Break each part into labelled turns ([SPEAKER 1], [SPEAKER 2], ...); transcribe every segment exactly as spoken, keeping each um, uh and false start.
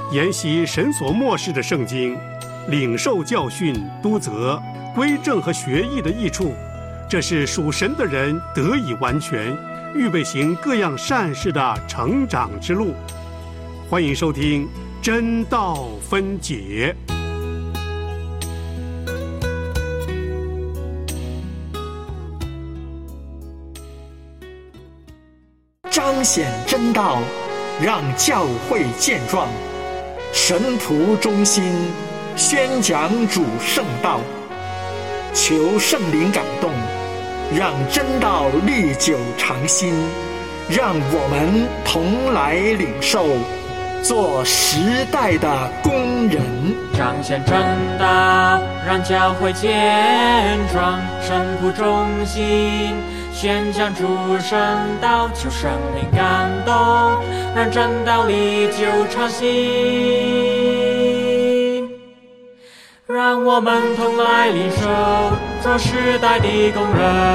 [SPEAKER 1] 研习神所默示的圣经，领受教训、督责、归正和学义的益处，这是属神的人得以完全，预备行各样善事的成长之路。欢迎收听真道分解。
[SPEAKER 2] 彰显真道，让教会健壮，神仆忠心，宣讲主圣道，求圣灵感动，让真道历久常新，让我们同来领受，做时代的工人。
[SPEAKER 3] 彰显真道，让教会健壮，神仆忠心，宣讲主圣道，求圣灵感动，让真道历久常新，让我们同来领受，做时代的工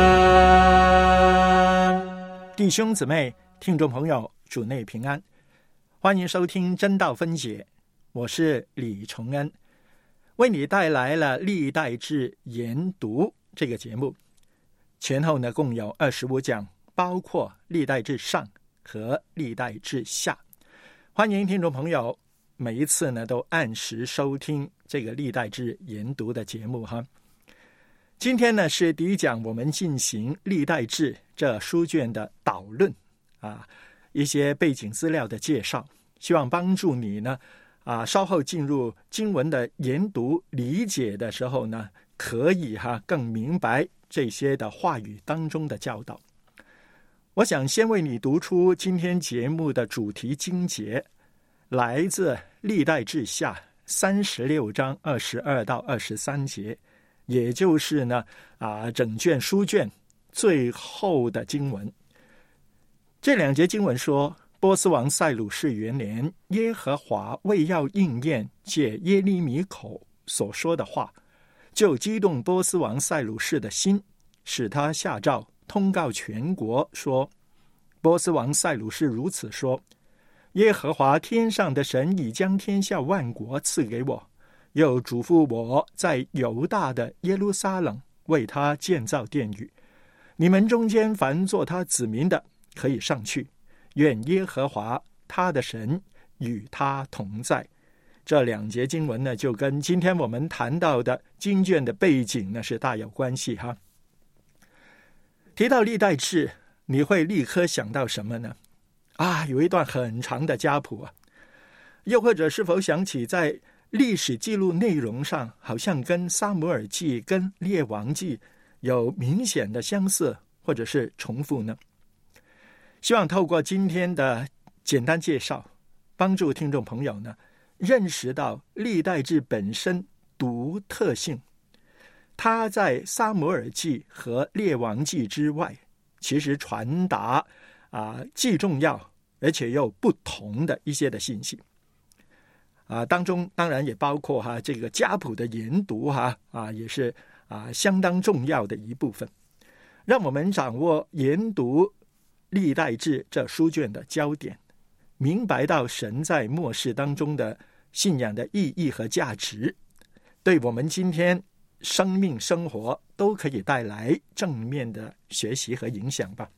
[SPEAKER 3] 人。
[SPEAKER 2] 弟兄姊妹、听众朋友，主内平安，欢迎收听真道分解，我是李崇恩，为你带来了历代志研读这个节目。前后呢共有二十五讲，包括历代志上和历代志下。欢迎听众朋友每一次呢都按时收听这个历代志研读的节目哈。今天呢是第一讲，我们进行历代志这书卷的导论啊，一些背景资料的介绍，希望帮助你呢啊稍后进入经文的研读理解的时候呢，可以哈更明白这些的话语当中的教导。我想先为你读出今天节目的主题经节，来自历代志下三十六章二十二到二十三节，也就是呢啊整卷书卷最后的经文。这两节经文说，波斯王塞鲁士元年，耶和华为要应验借耶利米口所说的话，就激动波斯王塞鲁士的心，使他下诏通告全国说，波斯王塞鲁士如此说，耶和华天上的神已将天下万国赐给我，又嘱咐我在犹大的耶路撒冷为他建造殿宇，你们中间凡做他子民的可以上去，愿耶和华他的神与他同在。这两节经文呢，就跟今天我们谈到的经卷的背景呢是大有关系哈。提到历代志，你会立刻想到什么呢？啊，有一段很长的家谱啊，又或者是否想起在历史记录内容上，好像跟撒母耳记跟列王记有明显的相似或者是重复呢？希望透过今天的简单介绍，帮助听众朋友呢认识到历代志本身独特性，它在撒母耳记和列王记之外，其实传达啊既重要而且又不同的一些的信息啊，当中当然也包括哈这个家谱的研读哈啊，也是啊相当重要的一部分，让我们掌握研读历代志这书卷的焦点，明白到神在末世当中的信仰的意义和价值，对我们今天生命生活都可以带来正面的学习和影响吧。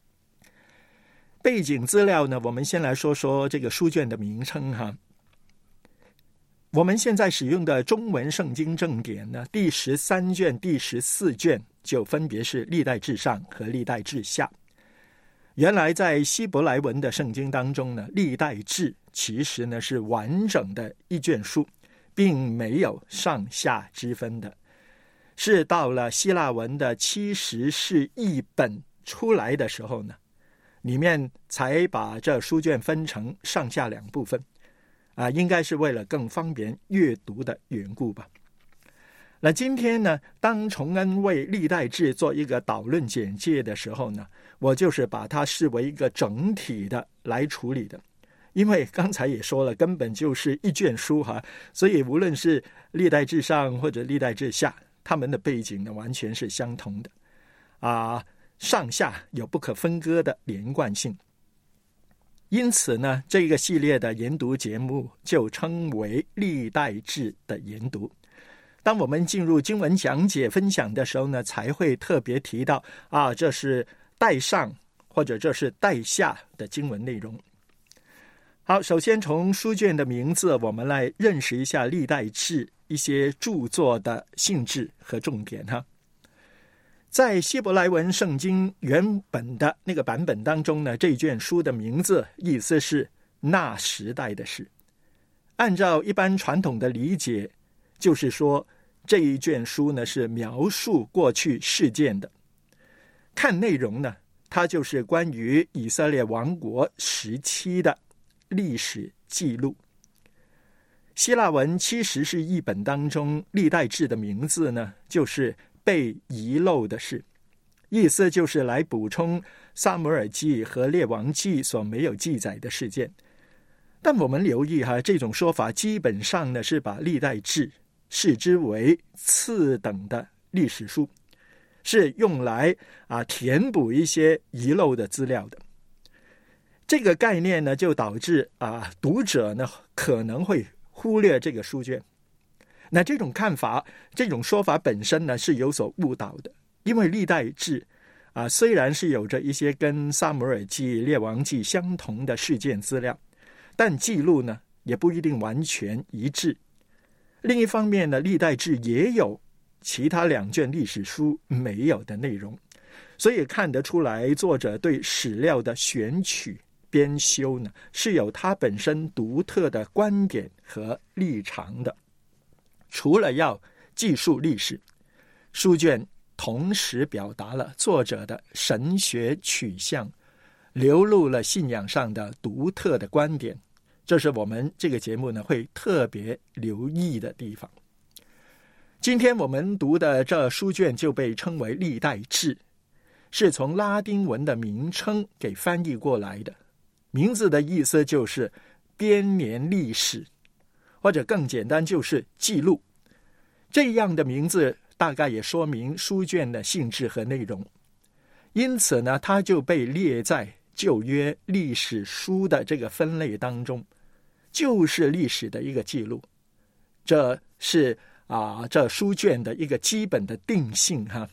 [SPEAKER 2] 背景资料呢，我们先来说说这个书卷的名称哈。我们现在使用的中文圣经正典呢，第十三卷、第十四卷就分别是历代志上和历代志下。原来在希伯来文的圣经当中呢，历代志其实呢是完整的一卷书，并没有上下之分的，是到了希腊文的七十士译本出来的时候呢，里面才把这书卷分成上下两部分啊，应该是为了更方便阅读的缘故吧。那今天呢，当崇恩为历代志做一个导论简介的时候呢，我就是把它视为一个整体的来处理的，因为刚才也说了，根本就是一卷书哈，所以无论是历代志上或者历代志下，他们的背景呢完全是相同的啊，上下有不可分割的连贯性。 因此呢，这个系列的研读节目就称为历代志的研读。当我们进入经文讲解分享的时候呢，才会特别提到啊，这是带上或者这是带下的经文内容。好，首先从书卷的名字，我们来认识一下历代志一些著作的性质和重点哈。在希伯来文圣经原本的那个版本当中呢，这卷书的名字意思是那时代的事。按照一般传统的理解，就是说这一卷书呢是描述过去事件的。看内容呢，它就是关于以色列王国时期的历史记录。希腊文七十士译本当中历代志的名字呢，就是被遗漏的事，意思就是来补充撒母耳记和列王记所没有记载的事件。但我们留意哈，这种说法基本上呢是把历代志视之为次等的历史书，是用来啊填补一些遗漏的资料的。这个概念呢，就导致啊读者呢可能会忽略这个书卷。那这种看法，这种说法本身呢是有所误导的，因为历代志啊虽然是有着一些跟撒母耳记、列王记相同的事件资料，但记录呢也不一定完全一致。另一方面呢，历代志也有其他两卷历史书没有的内容，所以看得出来作者对史料的选取编修呢是有他本身独特的观点和立场的。除了要记述历史，书卷同时表达了作者的神学取向，流露了信仰上的独特的观点，这是我们这个节目呢会特别留意的地方。今天我们读的这书卷就被称为历代志，是从拉丁文的名称给翻译过来的，名字的意思就是编年历史，或者更简单就是记录。这样的名字大概也说明书卷的性质和内容，因此呢，它就被列在旧约历史书的这个分类当中，就是历史的一个记录。这是啊，这书卷的一个基本的定性哈。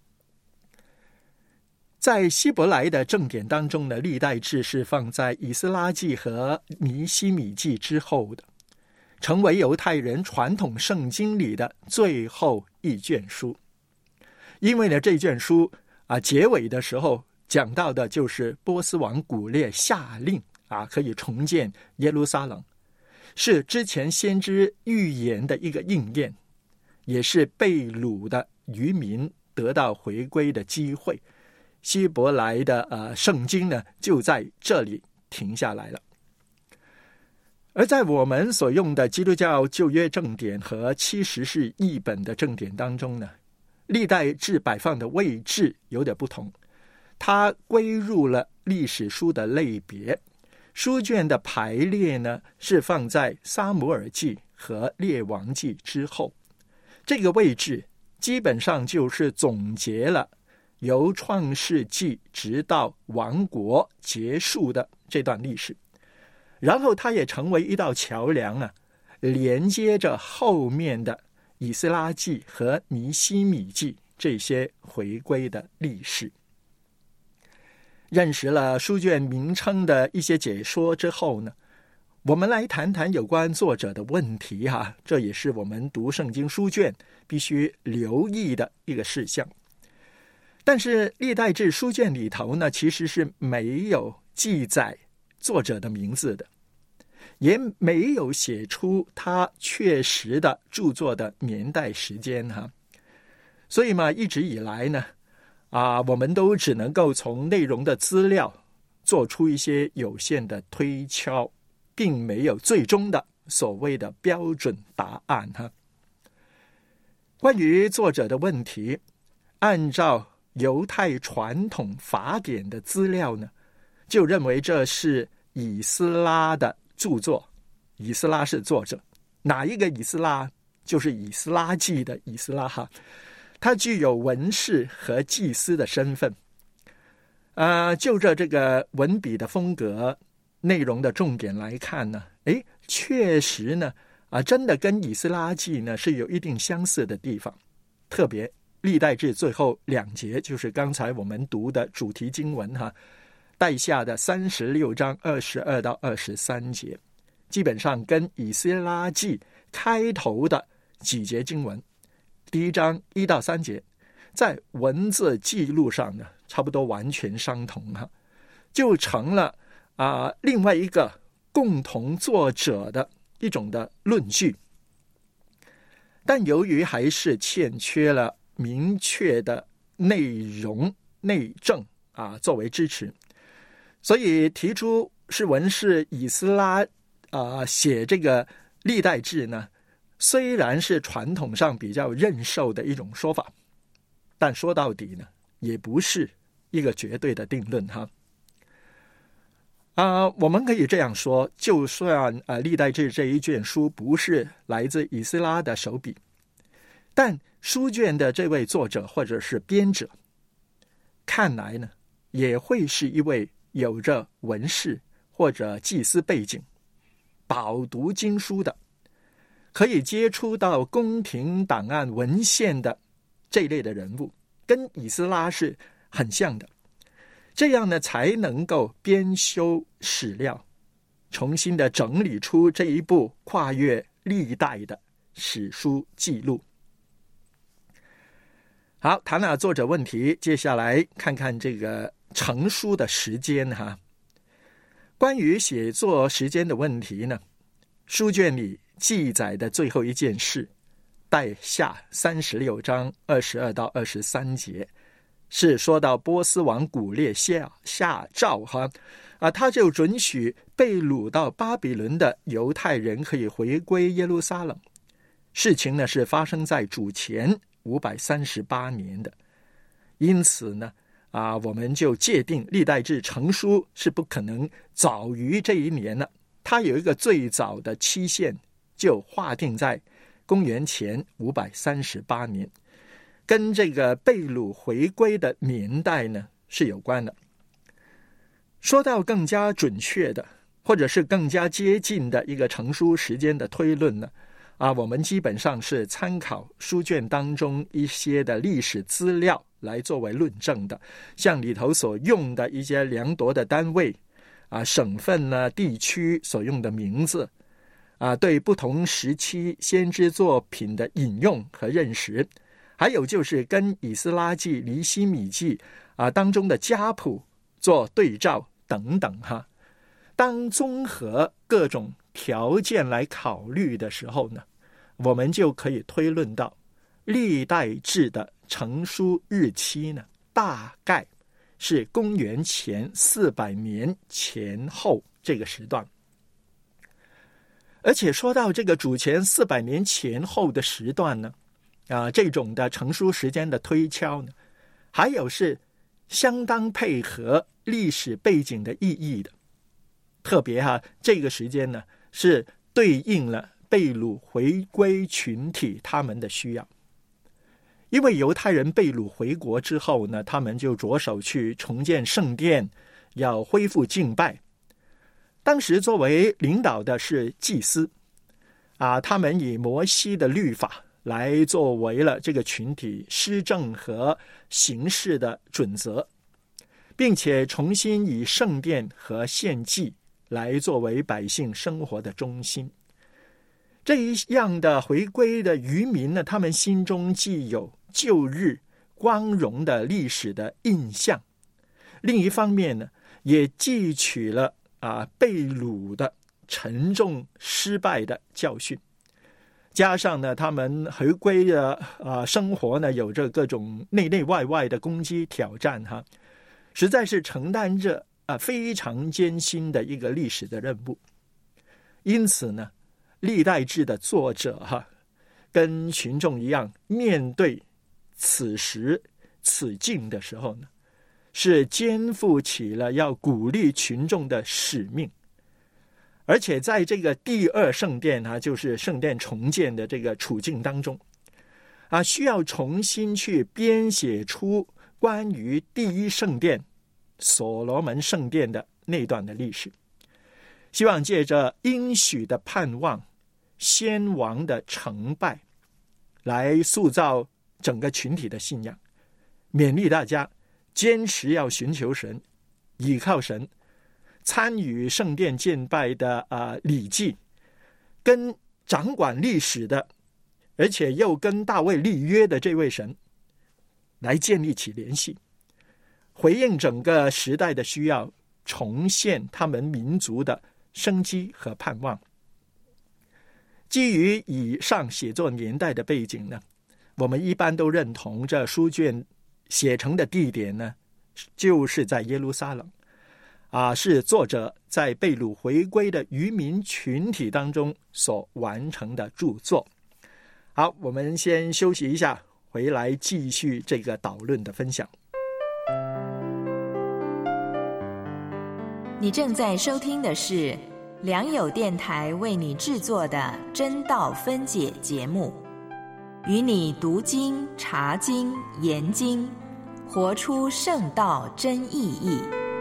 [SPEAKER 2] 在希伯来的正典当中呢，历代志是放在以斯拉记和尼希米记之后的，成为犹太人传统圣经里的最后一卷书。因为呢，这卷书啊，结尾的时候讲到的就是波斯王古列下令啊，可以重建耶路撒冷，是之前先知预言的一个应验，也是被掳的渔民得到回归的机会。希伯来的呃圣经呢，就在这里停下来了。而在我们所用的基督教旧约正典和七十士译本的正典当中呢，历代志摆放的位置有点不同，它归入了历史书的类别。书卷的排列呢，是放在撒母耳记和列王记之后。这个位置基本上就是总结了由创世纪直到王国结束的这段历史，然后它也成为一道桥梁啊，连接着后面的以斯拉记和尼希米记这些回归的历史。认识了书卷名称的一些解说之后呢，我们来谈谈有关作者的问题哈，这也是我们读圣经书卷必须留意的一个事项。但是历代志书卷里头呢，其实是没有记载作者的名字的，也没有写出他确实的著作的年代时间哈。所以嘛，一直以来呢，啊，我们都只能够从内容的资料做出一些有限的推敲，并没有最终的所谓的标准答案哈。关于作者的问题，按照犹太传统法典的资料呢，就认为这是以斯拉的著作，以斯拉是作者。哪一个以斯拉？就是以斯拉记的以斯拉哈，他具有文士和祭司的身份。呃，就着这个文笔的风格， 内容的重点来看呢，诶，确实呢，啊，真的跟以斯拉记呢是有一定相似的地方。特别历代志最后两节，就是刚才我们读的主题经文哈，带下的三十六章二十二到二十三节，基本上跟以斯拉记开头的几节经文，第一章一到三节，在文字记录上呢，差不多完全相同哈，就成了啊、呃、另外一个共同作者的一种的论据。但由于还是欠缺了明确的内容内证啊作为支持，所以提出是文士以斯拉啊写这个历代志呢，虽然是传统上比较认受的一种说法，但说到底呢，也不是一个绝对的定论哈。啊、呃，我们可以这样说，就算啊，历代志这一卷书不是来自以斯拉的手笔，但书卷的这位作者或者是编者，看来呢，也会是一位有着文士或者祭司背景、饱读经书的，可以接触到宫廷档案文献的这一类的人物，跟以斯拉是很像的。这样呢，才能够编修史料，重新的整理出这一部跨越历代的史书记录。好，谈了作者问题，接下来看看这个成书的时间哈。关于写作时间的问题呢，书卷里记载的最后一件事，带下三十六章二十二到二十三节。是说到波斯王古列下下诏哈啊，他就准许被掳到巴比伦的犹太人可以回归耶路撒冷。事情呢是发生在主前五百三十八年的，因此呢啊，我们就界定历代志成书是不可能早于这一年了。它有一个最早的期限，就划定在公元前五百三十八年。跟这个被掳回归的年代呢是有关的。说到更加准确的，或者是更加接近的一个成书时间的推论呢，啊，我们基本上是参考书卷当中一些的历史资料来作为论证的，像里头所用的一些量度的单位啊、省份呢、地区所用的名字啊，对不同时期先知作品的引用和认识。还有就是跟以斯拉记、尼希米记啊当中的家谱做对照等等哈。当综合各种条件来考虑的时候呢，我们就可以推论到历代志的成书日期呢，大概是公元前四百年前后这个时段。而且说到这个主前四百年前后的时段呢，啊，这种的成书时间的推敲呢，还有是相当配合历史背景的意义的。特别哈，这个时间呢是对应了被掳回归群体他们的需要。因为犹太人被掳回国之后呢，他们就着手去重建圣殿，要恢复敬拜。当时作为领导的是祭司啊，他们以摩西的律法来作为了这个群体施政和行事的准则，并且重新以圣殿和献祭来作为百姓生活的中心。这一样的回归的渔民呢，他们心中既有旧日光荣的历史的印象，另一方面呢，也汲取了啊被掳的沉重失败的教训。加上呢，他们回归的啊生活呢，有着各种内内外外的攻击挑战哈，实在是承担着啊非常艰辛的一个历史的任务。因此呢，历代志的作者哈，跟群众一样，面对此时此境的时候呢，是肩负起了要鼓励群众的使命。而且在这个第二圣殿啊，就是圣殿重建的这个处境当中啊，需要重新去编写出关于第一圣殿所罗门圣殿的那段的历史， 希望借着应许的盼望、先王的成败，来塑造整个群体的信仰，勉励大家坚持要寻求神，倚靠神，参与圣殿敬拜的啊礼祭，跟掌管历史的，而且又跟大卫立约的这位神来建立起联系，回应整个时代的需要，重现他们民族的生机和盼望。基于以上写作年代的背景呢，我们一般都认同这书卷写成的地点呢，就是在耶路撒冷啊，是作者在被掳回归的渔民群体当中所完成的著作。好，我们先休息一下，回来继续这个导论的分享。
[SPEAKER 4] 你正在收听的是良友电台为你制作的真道分解节目，与你读经、查经、研经，活出圣道真意义。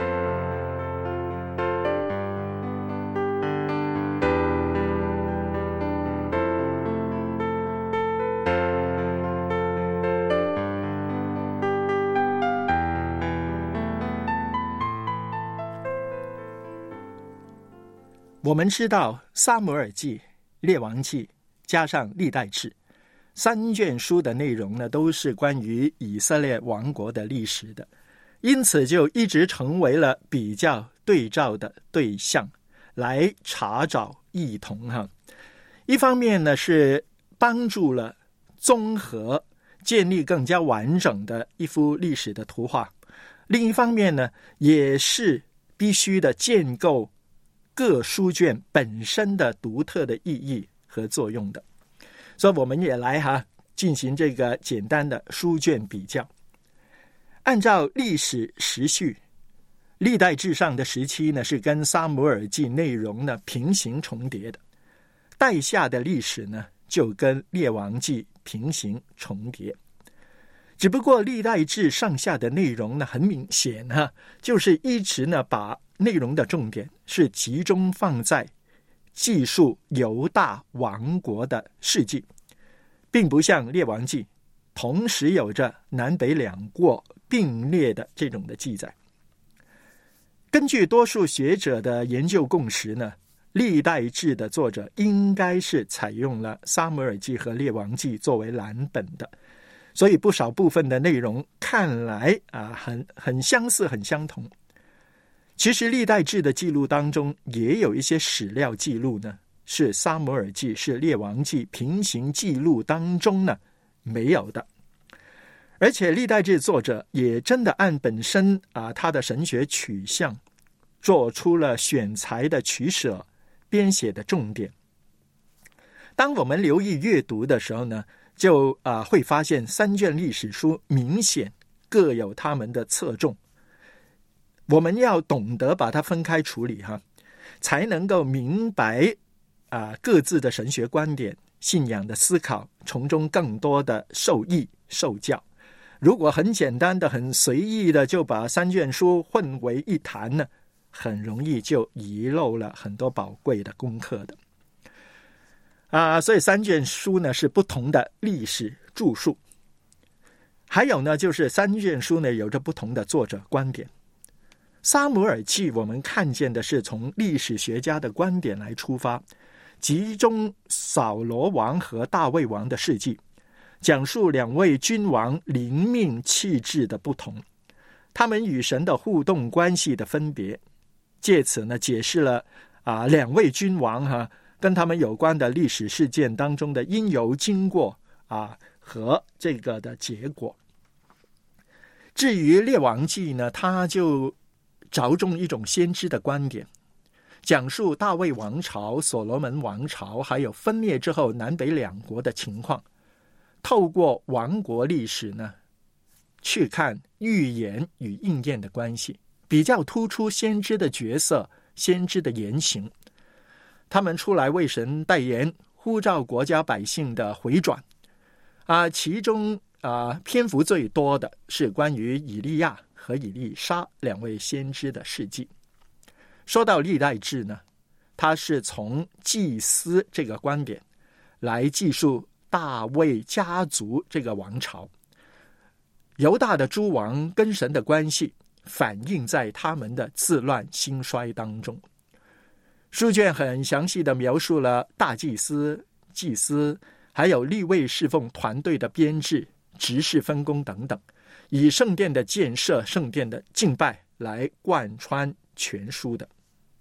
[SPEAKER 2] 我们知道撒母耳记、列王记加上历代志三卷书的内容呢，都是关于以色列王国的历史的，因此就一直成为了比较对照的对象，来查找异同哈。一方面呢，是帮助了综合建立更加完整的一幅历史的图画，另一方面呢，也是必须的建构各书卷本身的独特的意义和作用的。所以我们也来哈进行这个简单的书卷比较。按照历史时序，历代志上的时期呢，是跟撒母耳记内容呢平行重叠的，代下的历史呢就跟列王记平行重叠。只不过历代志上下的内容呢，很明显哈，就是一直呢把内容的重点是集中放在记述犹大王国的事迹，并不像列王记同时有着南北两国并列的这种的记载。根据多数学者的研究共识呢，历代志的作者应该是采用了撒母耳记和列王记作为蓝本的，所以不少部分的内容看来啊很很相似很相同。其实历代志的记录当中也有一些史料记录呢，是撒母耳记是列王记平行记录当中呢没有的。而且历代志作者也真的按本身啊他的神学取向做出了选材的取舍，编写的重点。当我们留意阅读的时候呢，就啊会发现三卷历史书明显各有他们的侧重。我们要懂得把它分开处理哈，才能够明白啊各自的神学观点、信仰的思考，从中更多的受益受教。如果很简单的、很随意的就把三卷书混为一谈呢，很容易就遗漏了很多宝贵的功课的。啊，所以三卷书呢是不同的历史著述，还有呢就是三卷书呢有着不同的作者观点。撒母耳记我们看见的是从历史学家的观点来出发，集中扫罗王和大卫王的事迹，讲述两位君王灵命气质的不同，他们与神的互动关系的分别，借此呢解释了啊两位君王哈、啊、跟他们有关的历史事件当中的因由经过啊和这个的结果。至于列王记呢，他就着重一种先知的观点，讲述大卫王朝、所罗门王朝还有分裂之后南北两国的情况，透过王国历史呢去看预言与应验的关系，比较突出先知的角色、先知的言行，他们出来为神代言，呼召国家百姓的回转啊，其中啊篇幅最多的是关于以利亚和以利沙两位先知的事迹。说到历代志呢， 他是从祭司这个观点来记述大卫家族这个王朝。犹大的诸王跟神的关系反映在他们的自乱兴衰当中。书卷很详细的描述了大祭司、祭司还有利未侍奉团队的编制、职事分工等等，以圣殿的建设、圣殿的敬拜来贯穿全书的。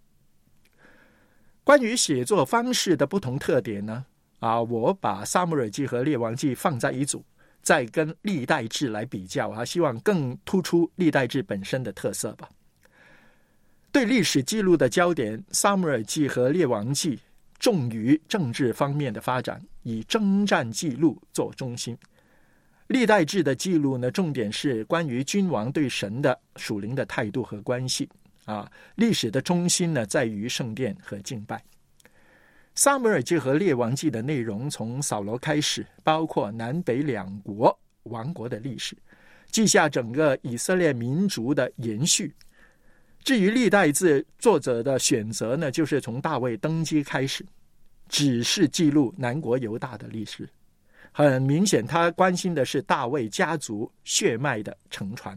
[SPEAKER 2] 关于写作方式的不同特点呢，啊，我把撒母耳记和列王记放在一组，再跟历代志来比较啊，希望更突出历代志本身的特色吧。对历史记录的焦点，撒母耳记和列王记重于政治方面的发展，以征战记录做中心。历代志的记录呢，重点是关于君王对神的属灵的态度和关系啊。历史的中心呢，在于圣殿和敬拜。撒母耳记和列王记的内容从扫罗开始，包括南北两国王国的历史，记下整个以色列民族的延续。至于历代志作者的选择呢，就是从大卫登基开始，只是记录南国犹大的历史。很明显，他关心的是大卫家族血脉的承传。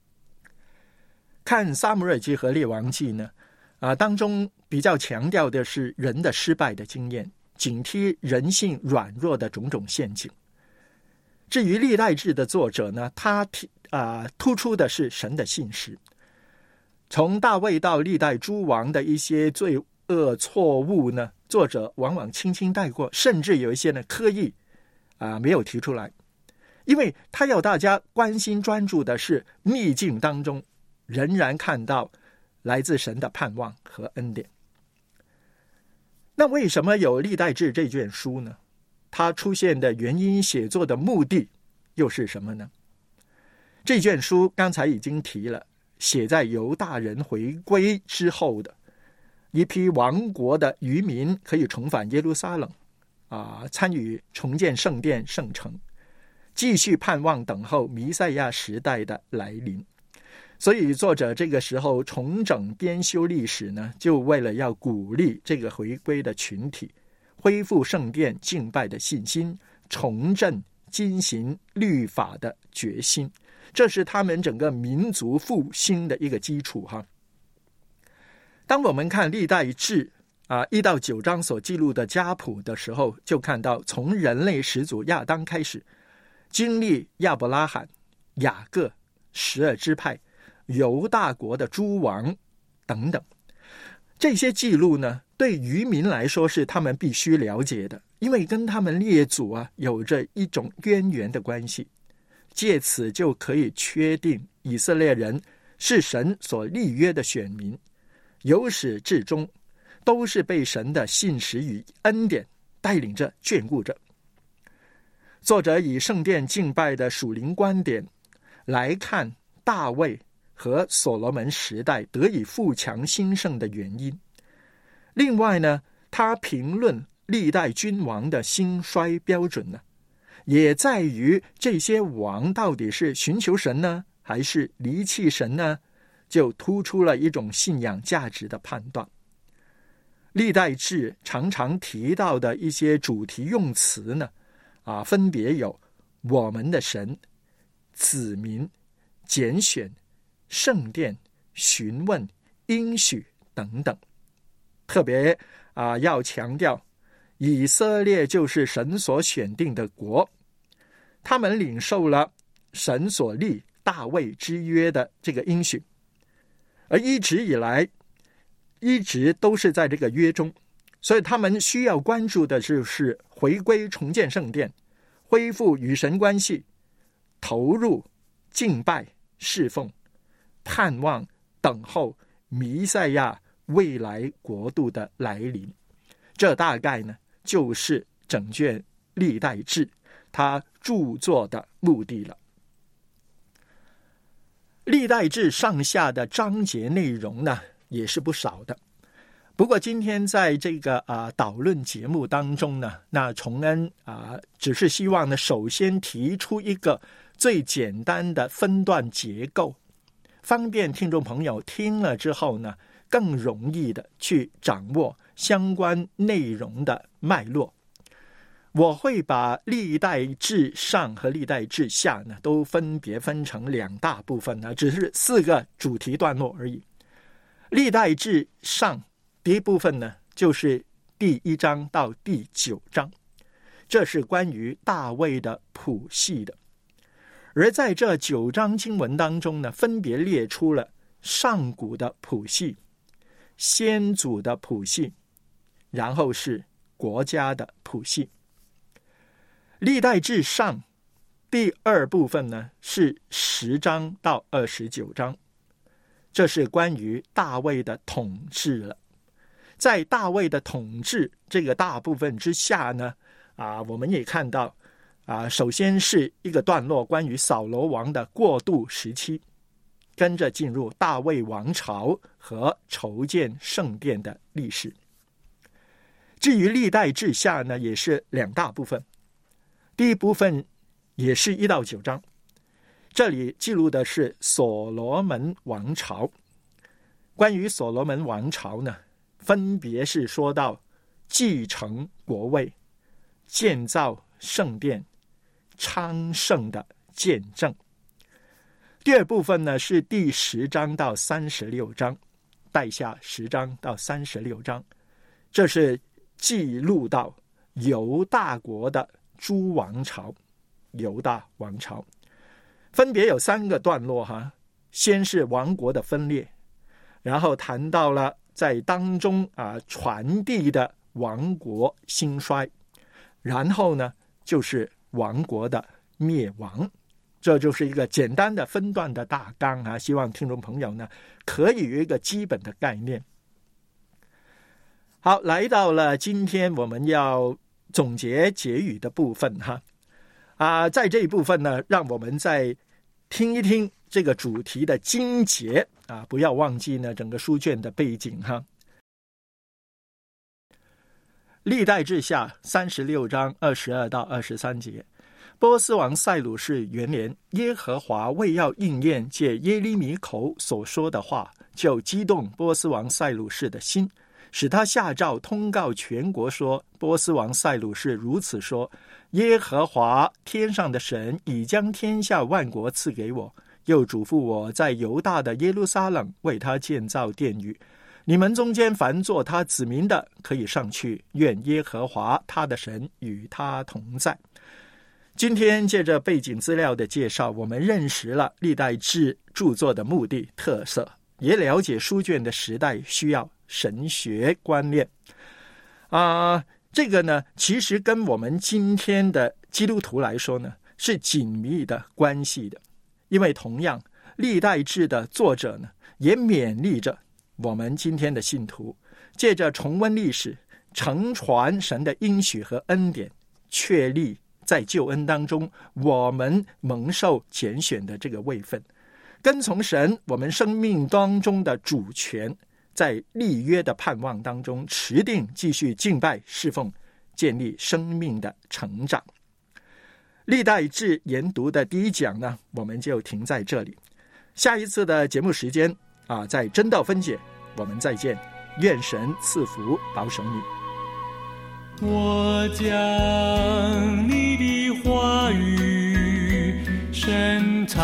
[SPEAKER 2] 看撒母耳记和列王记呢，啊，当中比较强调的是人的失败的经验，警惕人性软弱的种种陷阱。至于历代志的作者呢，他啊突出的是神的信实。从大卫到历代诸王的一些罪恶错误呢，作者往往轻轻带过，甚至有一些呢刻意啊没有提出来，因为他要大家关心专注的是逆境当中仍然看到来自神的盼望和恩典。那为什么有历代志这卷书呢？它出现的原因、写作的目的又是什么呢？这卷书刚才已经提了，写在犹大人回归之后的一批亡国的渔民可以重返耶路撒冷啊，参与重建圣殿圣城，继续盼望等候弥赛亚时代的来临。所以作者这个时候重整编修历史呢，就为了要鼓励这个回归的群体恢复圣殿敬拜的信心，重振遵行律法的决心，这是他们整个民族复兴的一个基础哈。当我们看历代志啊一到九章所记录的家谱的时候，就看到从人类始祖亚当开始，经历亚伯拉罕、雅各、十二支派、犹大国的诸王等等，这些记录呢，对渔民来说是他们必须了解的，因为跟他们列祖啊有着一种渊源的关系，借此就可以确定以色列人是神所立约的选民，由始至终都是被神的信实与恩典带领着眷顾着。作者以圣殿敬拜的属灵观点来看大卫和所罗门时代得以富强兴盛的原因。另外呢，他评论历代君王的兴衰标准呢，也在于这些王到底是寻求神呢，还是离弃神呢，就突出了一种信仰价值的判断。历代志常常提到的一些主题用词呢，啊，分别有我们的神、子民、拣选、圣殿、询问、应许等等。特别啊，要强调以色列就是神所选定的国，他们领受了神所立大卫之约的这个应许，而一直以来一直都是在这个约中，所以他们需要关注的就是回归重建圣殿，恢复与神关系，投入敬拜侍奉，盼望等候弥赛亚未来国度的来临。这大概呢就是整卷历代志他著作的目的了。历代志上下的章节内容呢也是不少的，不过今天在这个啊导论节目当中呢，那崇恩啊只是希望呢首先提出一个最简单的分段结构，方便听众朋友听了之后呢更容易的去掌握相关内容的脉络。我会把历代志上和历代志下呢，都分别分成两大部分呢，只是四个主题段落而已。历代志上第一部分呢，就是第一章到第九章，这是关于大卫的谱系的。而在这九章经文当中呢，分别列出了上古的谱系、先祖的谱系，然后是国家的谱系。历代志上第二部分呢，是十章到二十九章，这是关于大卫的统治了。在大卫的统治这个大部分之下呢，啊，我们也看到啊，首先是一个段落关于扫罗王的过渡时期，跟着进入大卫王朝和筹建圣殿的历史。至于历代志下呢，也是两大部分。第一部分也是一到九章，这里记录的是所罗门王朝。关于所罗门王朝呢，分别是说到继承国位、建造圣殿、昌盛的见证。第二部分呢，是第十章到三十六章，带下十章到三十六章，这是记录到犹大国的诸王朝，犹大王朝分别有三个段落哈。先是王国的分裂，然后谈到了在当中啊传递的王国兴衰，然后呢就是王国的灭亡。这就是一个简单的分段的大纲啊，希望听众朋友呢可以有一个基本的概念。好，来到了今天我们要总结结语的部分哈，啊，在这一部分呢，让我们再听一听这个主题的精节啊，不要忘记呢整个书卷的背景哈。历代志下三十六章二十二到二十三节，波斯王塞鲁士元年，耶和华为要应验借耶利米口所说的话，就激动波斯王塞鲁士的心，使他下诏通告全国说，波斯王塞鲁士如此说，耶和华天上的神已将天下万国赐给我，又嘱咐我在犹大的耶路撒冷为他建造殿宇，你们中间凡做他子民的可以上去，愿耶和华他的神与他同在。今天借着背景资料的介绍，我们认识了历代志著作的目的特色，也了解书卷的时代需要神学观念啊、呃，这个呢，其实跟我们今天的基督徒来说呢，是紧密的关系的。因为同样，历代志的作者呢，也勉励着我们今天的信徒，借着重温历史，承传神的应许和恩典，确立在救恩当中我们蒙受拣选的这个位分，跟从神我们生命当中的主权，在立约的盼望当中持定继续敬拜侍奉，建立生命的成长。历代志研读的第一讲呢，我们就停在这里。下一次的节目时间啊，在真道分解，我们再见。愿神赐福保守你。
[SPEAKER 5] 我将你的话语深藏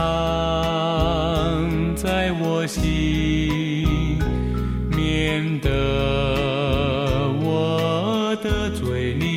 [SPEAKER 5] 在我心，免得我得罪你。